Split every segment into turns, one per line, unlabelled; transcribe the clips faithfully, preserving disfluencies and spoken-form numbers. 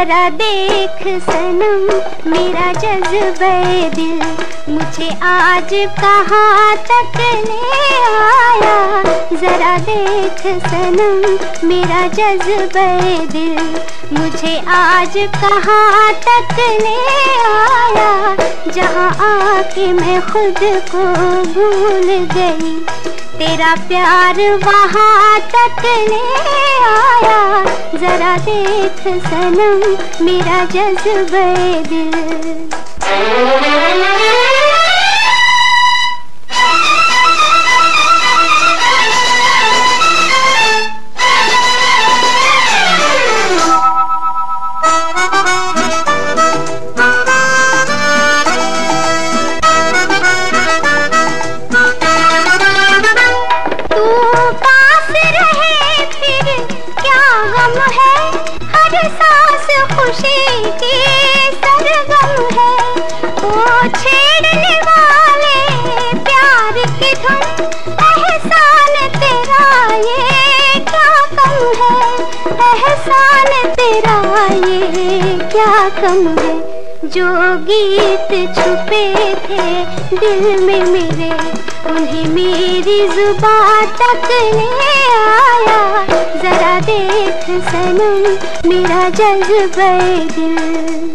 जरा देख सनम मेरा जज्बे दिल, मुझे आज कहाँ तक ले आया। जरा देख सनम मेरा जज्बे दिल, मुझे आज कहाँ तक ले आया। जहाँ आके मैं खुद को भूल गई, तेरा प्यार वहाँ तक ले आया। जरा देख सनम मेरा जज्बे दिल। खुशी की सरगम है वो छेड़ने वाले प्यार की धुन, एहसान तेरा ये क्या कम है, एहसान तेरा ये क्या कम है। जो गीत छुपे थे दिल में मेरे, उन्हें मेरी जुबान तक ले आया। जरा देख सनम मेरा जज्बे दिल।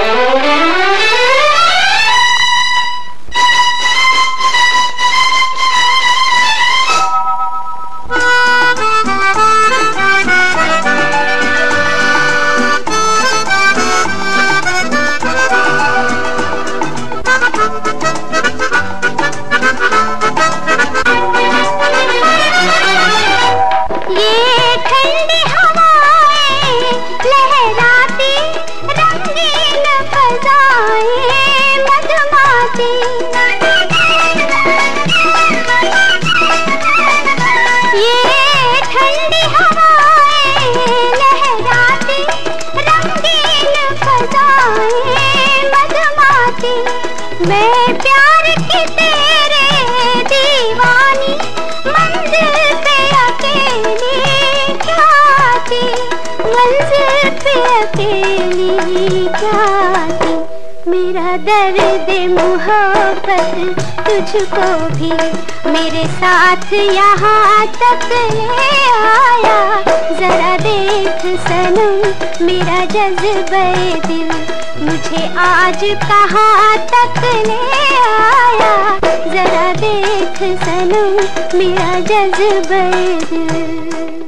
मैं प्यार की तेरे दीवानी, मंजिल पे अकेली क्या थी, मंजिल पे अकेली क्या थी। मेरा दर्द मोहब्बत तुझको भी मेरे साथ यहाँ तक ले आया। जरा देख सनम मेरा जज्बे दिल, मुझे आज कहाँ तक ले आया। जरा देख सनम मेरा जज्बे दिल।